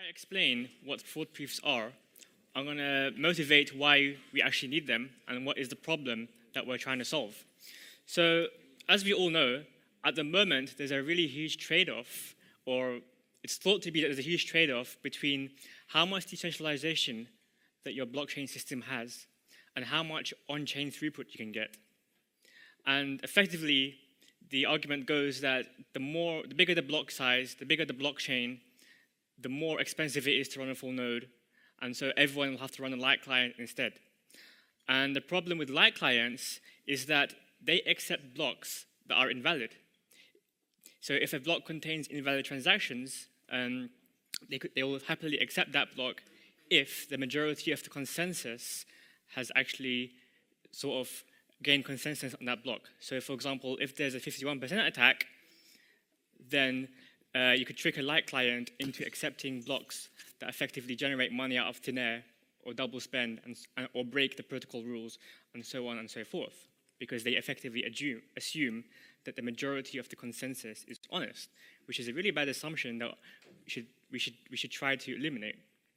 explain what fraud proofs are, I'm going to motivate why we actually need them and what is the problem that we're trying to solve. So, as we all know, at the moment, there's a really huge trade-off, or it's thought to be that there's a huge trade-off between how much decentralization that your blockchain system has and how much on-chain throughput you can get. And effectively, the argument goes that the bigger the block size, the bigger the blockchain, the more expensive it is to run a full node, and so everyone will have to run a light client instead. And the problem with light clients is that they accept blocks that are invalid. So if a block contains invalid transactions, they will happily accept that block if the majority of the consensus has actually sort of gained consensus on that block. So for example, if there's a 51% attack, then you could trick a light client into accepting blocks that effectively generate money out of thin air or double spend or break the protocol rules and so on and so forth, because they effectively assume that the majority of the consensus is honest, which is a really bad assumption that we should try to eliminate.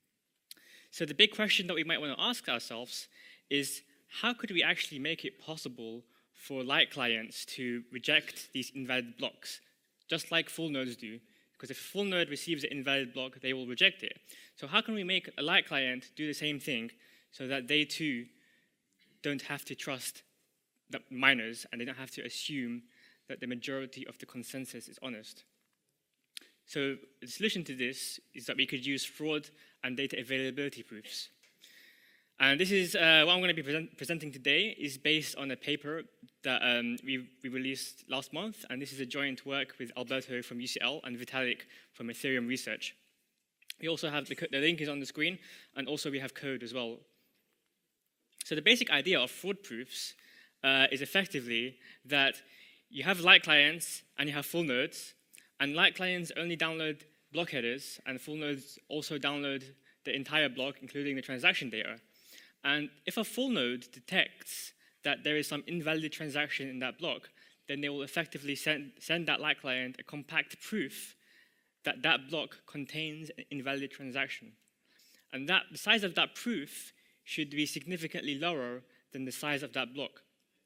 So the big question that we might want to ask ourselves is, how could we actually make it possible for light clients to reject these invalid blocks, just like full nodes do? Because if a full node receives an invalid block, they will reject it. So how can we make a light client do the same thing so that they too don't have to trust the miners and they don't have to assume that the majority of the consensus is honest? So the solution to this is that we could use fraud and data availability proofs. And this is what I'm going to be presenting today is based on a paper that we released last month, and this is a joint work with Alberto from UCL and Vitalik from Ethereum Research. We also have the link is on the screen, and also we have code as well. So the basic idea of fraud proofs is effectively that you have light clients and you have full nodes, and light clients only download block headers, and full nodes also download the entire block, including the transaction data. And if a full node detects that there is some invalid transaction in that block, then they will effectively send that light client a compact proof that that block contains an invalid transaction. And the size of that proof should be significantly lower than the size of that block.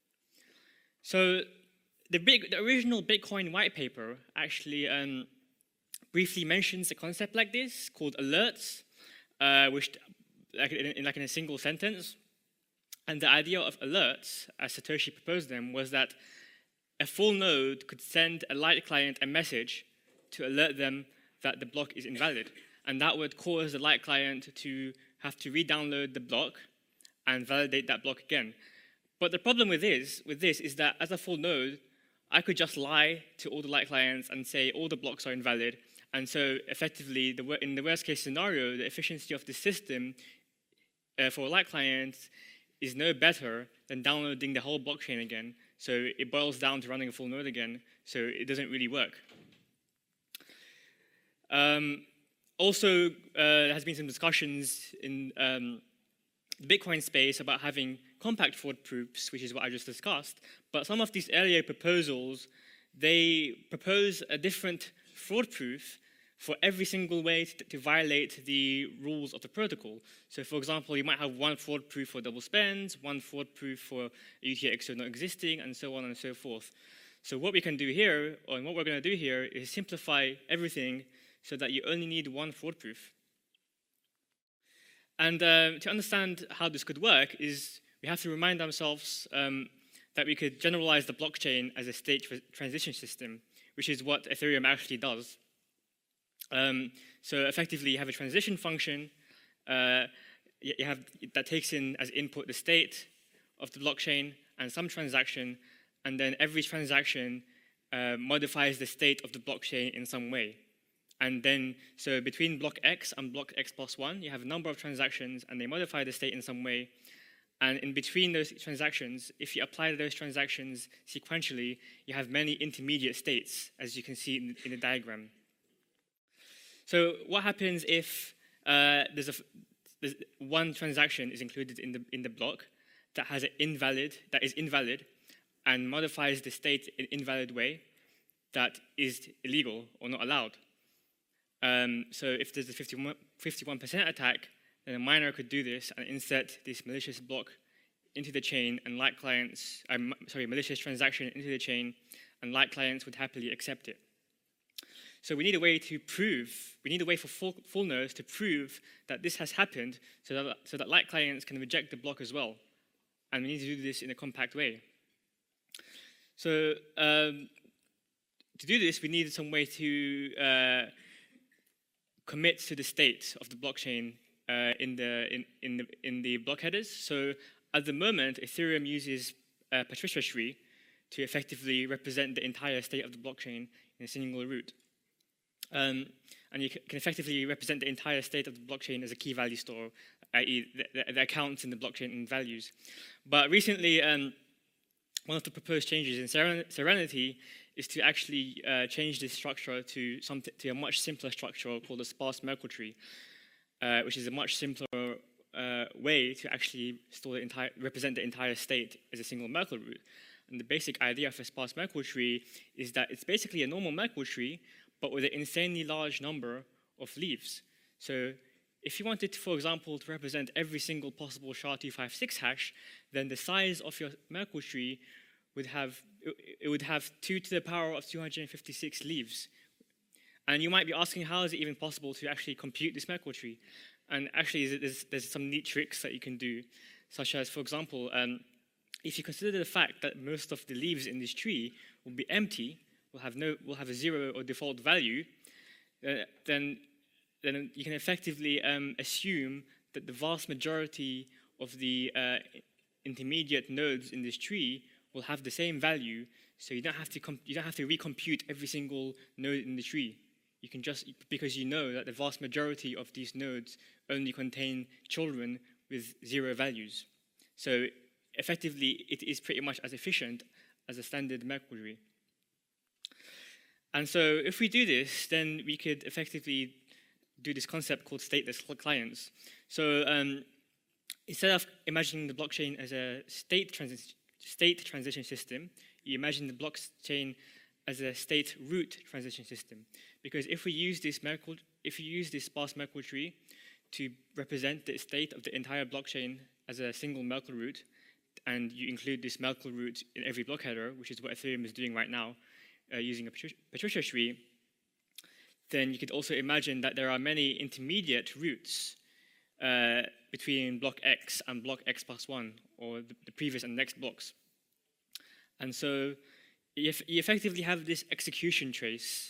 So the original Bitcoin white paper actually briefly mentions a concept like this called alerts, which in a single sentence. And the idea of alerts, as Satoshi proposed them, was that a full node could send a light client a message to alert them that the block is invalid. And that would cause the light client to have to re-download the block and validate that block again. But the problem with this is that as a full node, I could just lie to all the light clients and say all the blocks are invalid. And so effectively, in the worst case scenario, the efficiency of the system for a light client is no better than downloading the whole blockchain again. So it boils down to running a full node again. So it doesn't really work. Also, there has been some discussions in the Bitcoin space about having compact fraud proofs, which is what I just discussed. But some of these earlier proposals, they propose a different fraud proof for every single way to violate the rules of the protocol. So for example, you might have one fraud proof for double spends, one fraud proof for UTXO not existing, and so on and so forth. So what we can do here, or what we're going to do here, is simplify everything so that you only need one fraud proof. And to understand how this could work is we have to remind ourselves that we could generalize the blockchain as a state transition system, which is what Ethereum actually does. So effectively, you have a transition function that takes in as input the state of the blockchain and some transaction, and then every transaction modifies the state of the blockchain in some way. And then, so between block X and block X plus 1, you have a number of transactions, and they modify the state in some way. And in between those transactions, if you apply those transactions sequentially, you have many intermediate states, as you can see in the diagram. So what happens if there's one transaction is included in the block that is invalid and modifies the state in an invalid way that is illegal or not allowed? So if there's a 51% attack, then a miner could do this and insert this malicious block into the chain, and light clients, malicious transaction into the chain, and light clients would happily accept it. So we need a way for full nodes to prove that this has happened, so that light clients can reject the block as well. And we need to do this in a compact way. So to do this, we need some way to commit to the state of the blockchain in the block headers. So at the moment, Ethereum uses Patricia tree to effectively represent the entire state of the blockchain in a single root. And you can effectively represent the entire state of the blockchain as a key value store, i.e. the accounts in the blockchain and values. But recently, one of the proposed changes in Serenity is to actually change this structure to a much simpler structure called a sparse Merkle tree, which is a much simpler way to actually represent the entire state as a single Merkle root. And the basic idea of a sparse Merkle tree is that it's basically a normal Merkle tree, but with an insanely large number of leaves. So if you wanted, for example, to represent every single possible SHA-256 hash, then the size of your Merkle tree would have 2 to the power of 256 leaves. And you might be asking, how is it even possible to actually compute this Merkle tree? And actually, there's some neat tricks that you can do, such as, for example, if you consider the fact that most of the leaves in this tree will be empty, will have a 0 or default value, then you can effectively assume that the vast majority of the intermediate nodes in this tree will have the same value. So you don't have to recompute every single node in the tree. You can because you know that the vast majority of these nodes only contain children with 0 values. So effectively, it is pretty much as efficient as a standard Merkle tree. And so if we do this, then we could effectively do this concept called stateless clients. So instead of imagining the blockchain as a state transition system, you imagine the blockchain as a state root transition system. Because if we use this sparse Merkle tree to represent the state of the entire blockchain as a single Merkle root, and you include this Merkle root in every block header, which is what Ethereum is doing right now, using a Patricia tree, then you could also imagine that there are many intermediate roots between block X and block X plus 1, or the previous and next blocks. And so you effectively have this execution trace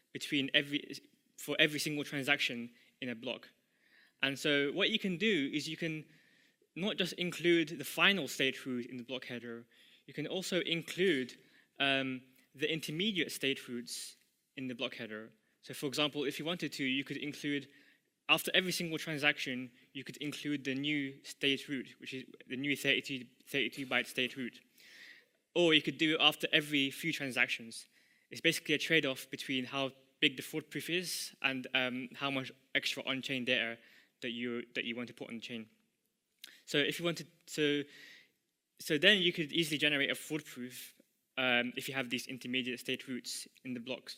for every single transaction in a block. And so what you can do is you can not just include the final state root in the block header, you can also include the intermediate state roots in the block header. So for example, if you wanted to, you could include, after every single transaction, you could include the new state root, which is the new 32-byte state root. Or you could do it after every few transactions. It's basically a trade-off between how big the fraud proof is and how much extra on-chain data that you want to put on the chain. So if you wanted to, so then you could easily generate a fraud proof if you have these intermediate state roots in the blocks.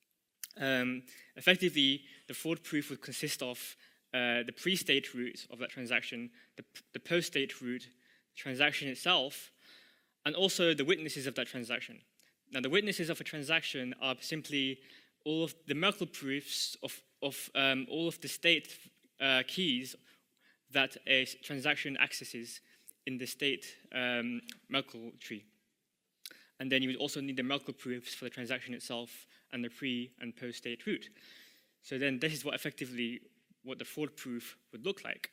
Effectively, the fraud proof would consist of the pre-state root of that transaction, the post-state root, the transaction itself, and also the witnesses of that transaction. Now, the witnesses of a transaction are simply all of the Merkle proofs of all of the state keys that a transaction accesses in the state Merkle tree. And then you would also need the Merkle proofs for the transaction itself and the pre- and post-state root. So then this is what the fraud proof would look like.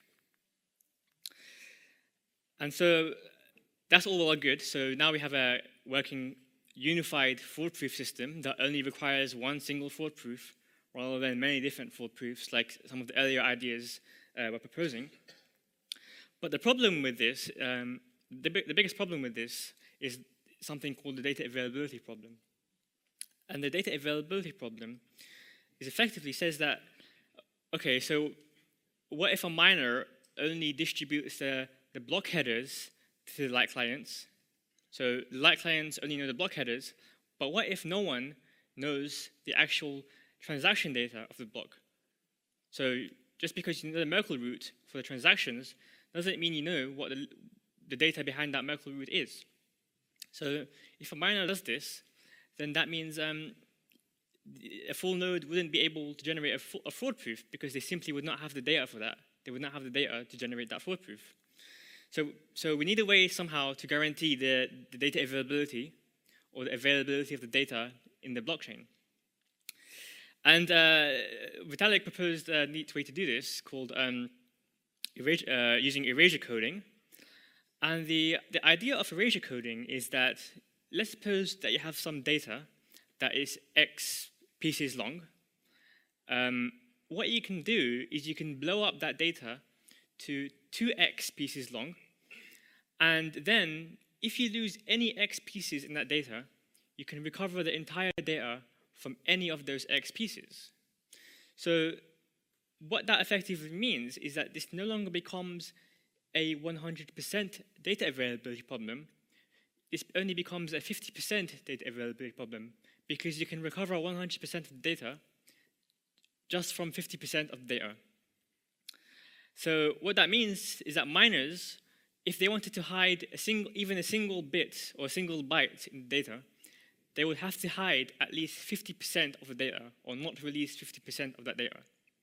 And so that's all well good. So now we have a working unified fraud proof system that only requires one single fraud proof rather than many different fraud proofs like some of the earlier ideas we're proposing. But the problem with this, the biggest problem with this is something called the data availability problem. And the data availability problem is effectively says that, okay, so what if a miner only distributes the block headers to the light clients? So the light clients only know the block headers, but what if no one knows the actual transaction data of the block? So just because you know the Merkle root for the transactions doesn't mean you know what the data behind that Merkle root is. So if a miner does this, then that means a full node wouldn't be able to generate a fraud proof because they simply would not have the data for that. They would not have the data to generate that fraud proof. So we need a way somehow to guarantee the data availability or the availability of the data in the blockchain. And Vitalik proposed a neat way to do this called using erasure coding. And the idea of erasure coding is that, let's suppose that you have some data that is X pieces long. What you can do is you can blow up that data to 2x pieces long, and then if you lose any x pieces in that data, you can recover the entire data from any of those x pieces. So what that effectively means is that this no longer becomes a 100% data availability problem. This only becomes a 50% data availability problem, because you can recover 100% of the data just from 50% of the data. So what that means is that miners, if they wanted to hide even a single bit or a single byte in the data, they would have to hide at least 50% of the data, or not release 50% of that data.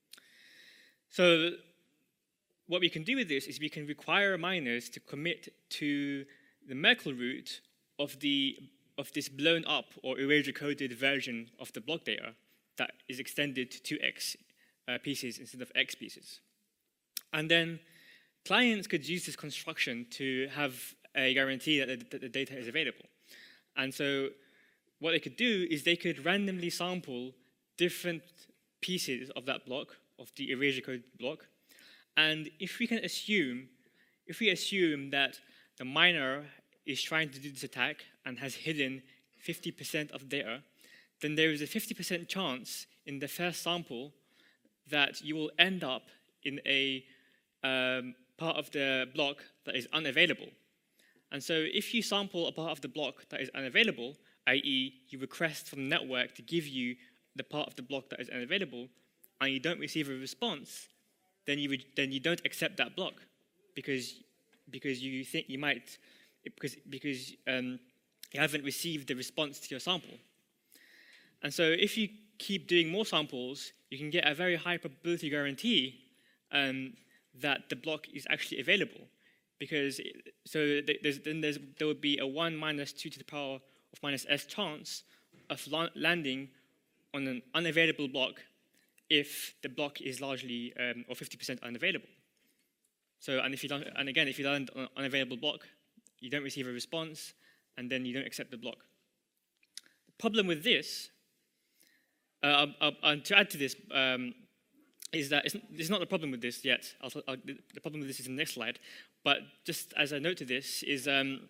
So what we can do with this is we can require miners to commit to the Merkle root of this blown up or erasure coded version of the block data that is extended to 2x pieces instead of x pieces. And then clients could use this construction to have a guarantee that the data is available. And so what they could do is they could randomly sample different pieces of that block, of the erasure code block. And if we assume that the miner is trying to do this attack and has hidden 50% of data, then there is a 50% chance in the first sample that you will end up in a part of the block that is unavailable. And so if you sample a part of the block that is unavailable, i.e. you request from the network to give you the part of the block that is unavailable, and you don't receive a response, then you don't accept that block because you think you might, because you haven't received the response to your sample. And so if you keep doing more samples, you can get a very high probability guarantee that the block is actually available. Because there would be a 1 minus 2 to the power of minus s chance of landing on an unavailable block if the block is largely or 50% unavailable. So, and if you land on an unavailable block, you don't receive a response, and then you don't accept the block. The problem with this, and to add to this, is that it's not the problem with this yet. The problem with this is in the next slide. But just as a note to this is,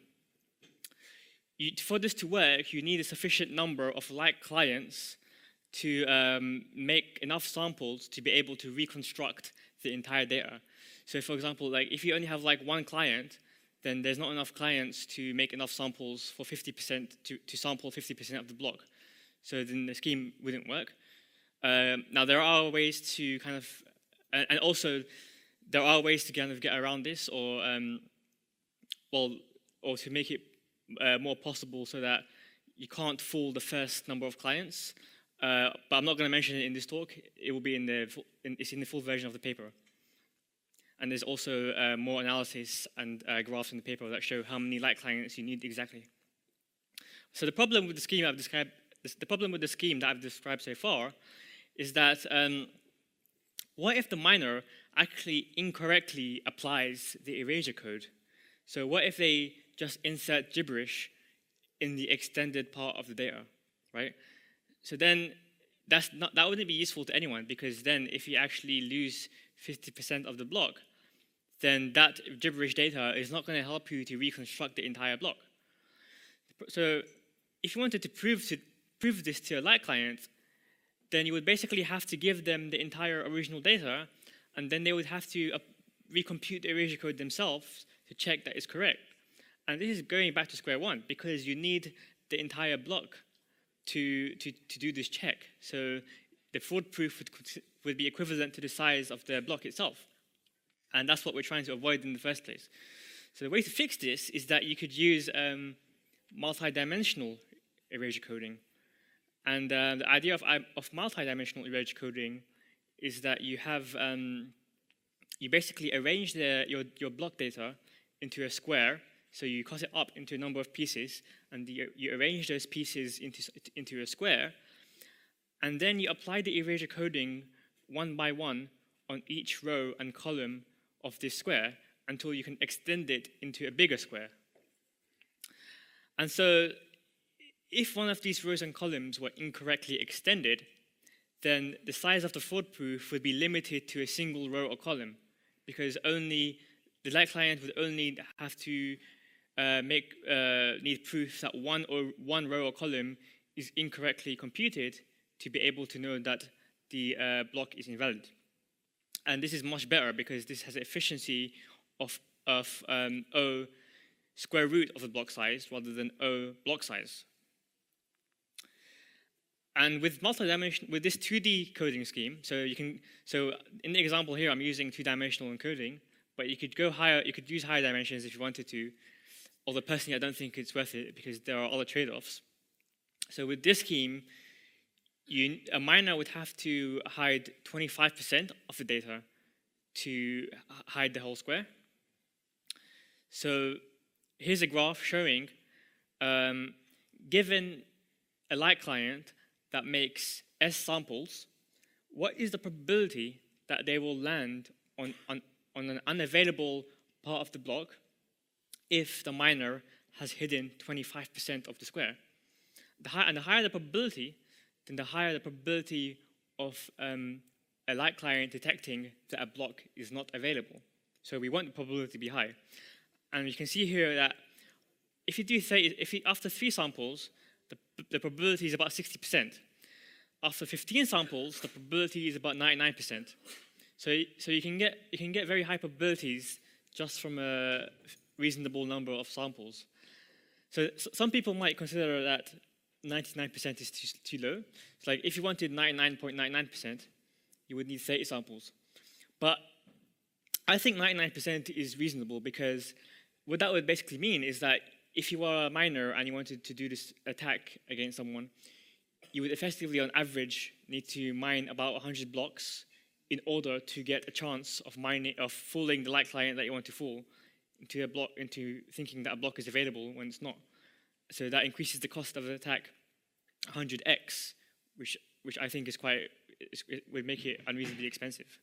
for this to work, you need a sufficient number of like clients to make enough samples to be able to reconstruct the entire data. So for example, like if you only have like one client, then there's not enough clients to make enough samples for 50% to sample 50% of the block. So then the scheme wouldn't work. Now there are ways to kind of, and also there are ways to kind of get around this, or to make it more possible so that you can't fool the first number of clients. But I'm not going to mention it in this talk. It will be it's in the full version of the paper. And there's also more analysis and graphs in the paper that show how many like clients you need exactly. So the problem with the scheme I've described, that I've described so far, is that what if the miner actually incorrectly applies the erasure code? So what if they just insert gibberish in the extended part of the data, right? So then that wouldn't be useful to anyone, because then if you actually lose 50% of the block, then that gibberish data is not going to help you to reconstruct the entire block. So if you wanted to prove this to a light client, then you would basically have to give them the entire original data, and then they would have to recompute the erasure code themselves to check that it's correct. And this is going back to square one, because you need the entire block to do this check. So the fraud proof would be equivalent to the size of the block itself. And that's what we're trying to avoid in the first place. So the way to fix this is that you could use multi-dimensional erasure coding. And the idea of multi-dimensional erasure coding is that you have you basically arrange your block data into a square. So you cut it up into a number of pieces, and you arrange those pieces into a square, and then you apply the erasure coding one by one on each row and column of this square until you can extend it into a bigger square. And so if one of these rows and columns were incorrectly extended, then the size of the fraud proof would be limited to a single row or column, because only the light client would only have to need proof that one row or column is incorrectly computed to be able to know that the block is invalid. And this is much better because this has efficiency of O square root of the block size rather than O block size. And with with this 2D coding scheme, so in the example here, I'm using 2-dimensional encoding, but you could go higher. You could use higher dimensions if you wanted to. Although personally, I don't think it's worth it because there are other trade-offs. So with this scheme, a miner would have to hide 25% of the data to hide the whole square. So here's a graph showing, given a light client that makes S samples, what is the probability that they will land on an unavailable part of the block if the miner has hidden 25% of the square? And the higher the probability, then the higher the probability of a light client detecting that a block is not available. So we want the probability to be high. And you can see here that if you do after 3 samples, the probability is about 60%. After 15 samples, the probability is about 99%. So you can get very high probabilities just from a reasonable number of samples. So some people might consider that 99% is too low. It's like if you wanted 99.99%, you would need 30 samples. But I think 99% is reasonable because what that would basically mean is that if you are a miner and you wanted to do this attack against someone, you would effectively, on average, need to mine about 100 blocks in order to get a chance of fooling the light client that you want to fool into thinking that a block is available when it's not. So that increases the cost of the attack 100x, which I think would make it unreasonably expensive.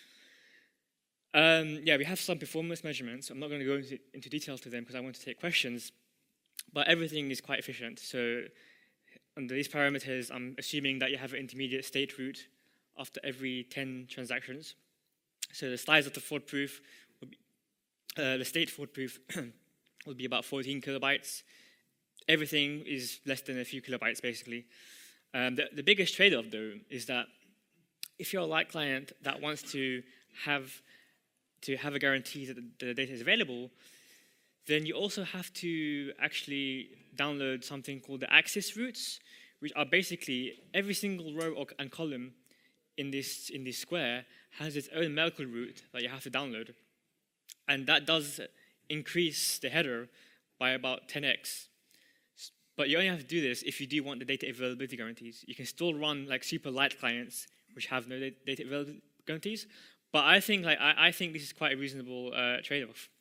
We have some performance measurements. I'm not going to go into details to them because I want to take questions, but everything is quite efficient. So under these parameters, I'm assuming that you have an intermediate state root after every 10 transactions. So the size of the fraud proof would be, the state fraud proof would be about 14 kilobytes. Everything is less than a few kilobytes, basically. The biggest trade-off, though, is that if you're a light client that wants to have a guarantee that the data is available, then you also have to actually download something called the access roots, which are basically every single row and column in this square has its own Merkle root that you have to download. And that does increase the header by about 10x. But you only have to do this if you do want the data availability guarantees. You can still run like super light clients which have no data availability guarantees, but I think this is quite a reasonable trade-off.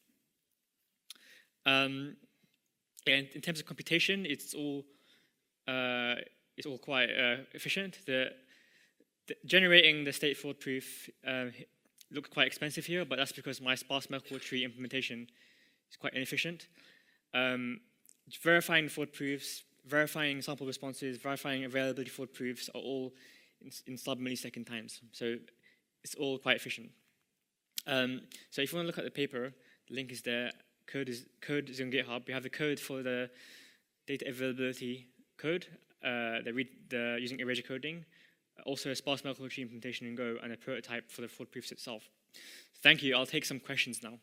And in terms of computation, it's all quite efficient. Generating the state fraud proof looks quite expensive here, but that's because my sparse Merkle tree implementation is quite inefficient. Verifying fraud proofs, verifying sample responses, verifying availability fraud proofs are all in sub-millisecond times. So it's all quite efficient. So if you want to look at the paper, the link is there. Code is on GitHub. We have the code for the data availability code, using erasure coding, also a sparse Merkle tree implementation in Go, and a prototype for the fraud proofs itself. Thank you. I'll take some questions now.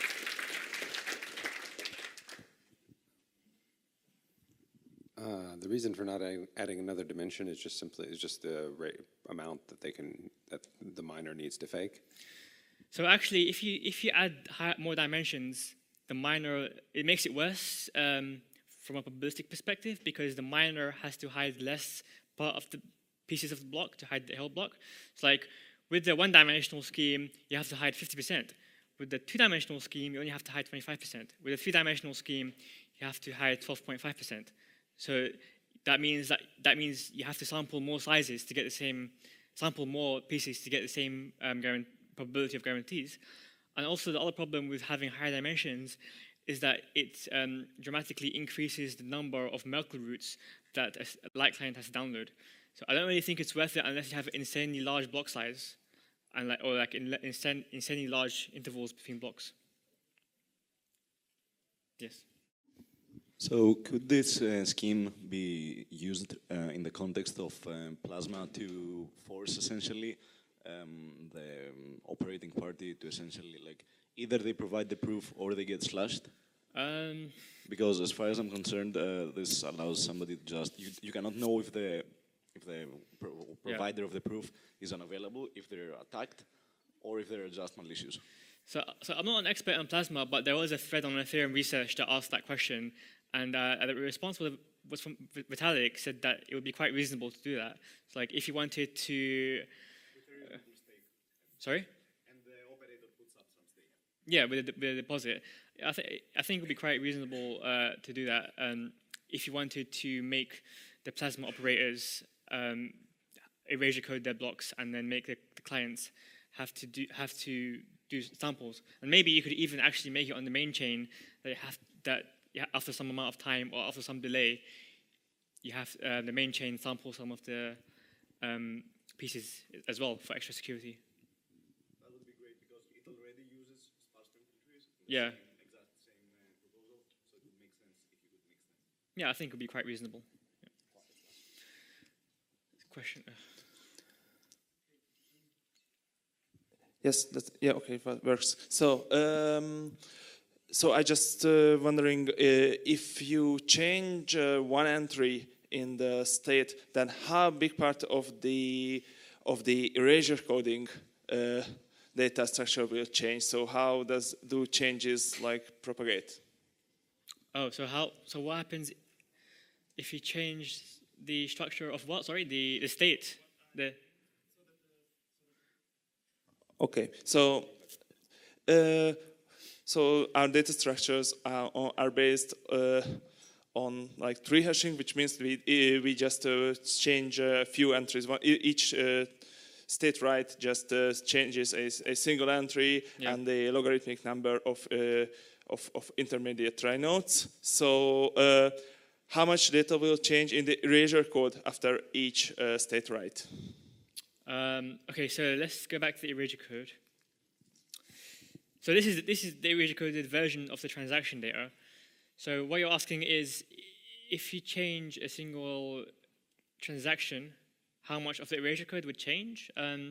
The reason for not adding another dimension is just simply the amount that the miner needs to fake. So actually, if you add more dimensions, the miner, it makes it worse from a probabilistic perspective, because the miner has to hide less part of the pieces of the block to hide the whole block. It's like with the one-dimensional scheme, you have to hide 50%. With the two-dimensional scheme, you only have to hide 25%. With a three-dimensional scheme, you have to hide 12.5%. So that means you have to sample more sizes to get the same, sample more pieces to get the same probability of guarantees. And also the other problem with having higher dimensions is that it dramatically increases the number of Merkle roots that a light client has to download. So I don't really think it's worth it unless you have an insanely large block size, and insanely large intervals between blocks. Yes. So could this scheme be used in the context of Plasma to force essentially the operating party to essentially, like, either they provide the proof or they get slashed? Because as far as I'm concerned, this allows somebody to just, you cannot know if the provider of the proof is unavailable, if they're attacked, or if they're just malicious. So I'm not an expert on Plasma, but there was a thread on Ethereum research that asked that question, and the response was from Vitalik, said that it would be quite reasonable to do that. So like if you wanted to... sorry? And the operator puts up some stake. Yeah, with the deposit. I think it would be quite reasonable to do that if you wanted to make the Plasma operators erasure code their blocks and then make the clients have to do samples. And maybe you could even actually make it on the main chain that after some amount of time or after some delay, you have the main chain sample some of the pieces as well for extra security. That would be great because it already uses sparse trees. Yeah. Exact same proposal, so it would make sense if you could mix them. Yeah, I think it would be quite reasonable. Yeah. Question. Yes, okay, that works. So, so I just wondering if you change one entry in the state, then how big part of the erasure coding data structure will change? So how do changes like propagate? Oh, so what happens if you change the structure of what? Sorry, the state. Okay, so so our data structures are based on like tree hashing, which means we just change a few entries. Each state right just changes a single entry and the logarithmic number of intermediate trie nodes. So how much data will change in the erasure code after each state right? Okay, so let's go back to the erasure code. So this is the erasure coded version of the transaction data. So what you're asking is, if you change a single transaction, how much of the erasure code would change?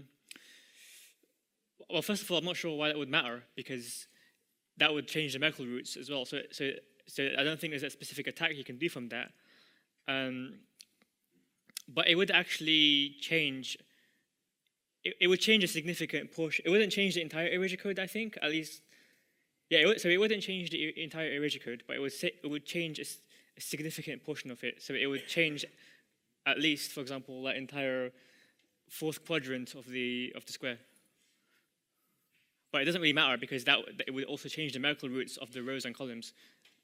Well, first of all, I'm not sure why that would matter, because that would change the Merkle roots as well. So I don't think there's a specific attack you can do from that. But it would actually change. It would change a significant portion. It wouldn't change the entire erasure code, I think, at least. Yeah, so it wouldn't change the entire erasure code, but it would change a significant portion of it. So it would change at least, for example, that entire fourth quadrant of the square. But it doesn't really matter, because it would also change the Merkle roots of the rows and columns.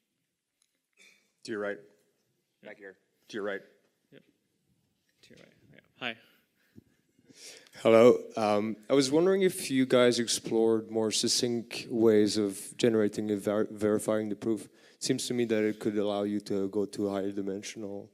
To your right. Back here. To your right. Yep. To your right. Yeah. Hi. Hello. I was wondering if you guys explored more succinct ways of generating and verifying the proof. It seems to me that it could allow you to go to a higher dimensional.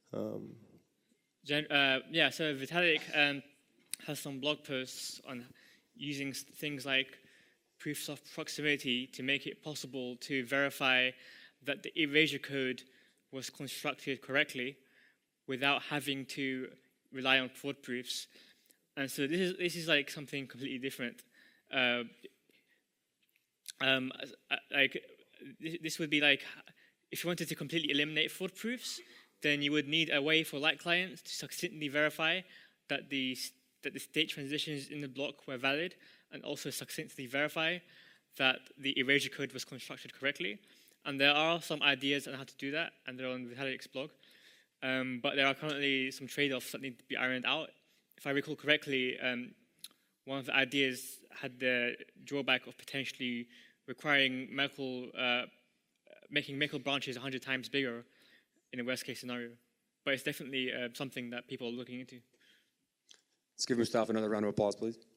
Yeah, so Vitalik has some blog posts on using things like proofs of proximity to make it possible to verify that the erasure code was constructed correctly without having to rely on fraud proofs. And so this is like something completely different. Like this would be like if you wanted to completely eliminate fraud proofs, then you would need a way for light clients to succinctly verify that the state transitions in the block were valid, and also succinctly verify that the erasure code was constructed correctly. And there are some ideas on how to do that, and they're on Vitalik's blog. But there are currently some trade-offs that need to be ironed out. If I recall correctly, one of the ideas had the drawback of potentially requiring making Merkle branches 100 times bigger in a worst-case scenario. But it's definitely something that people are looking into. Let's give Mustafa another round of applause, please.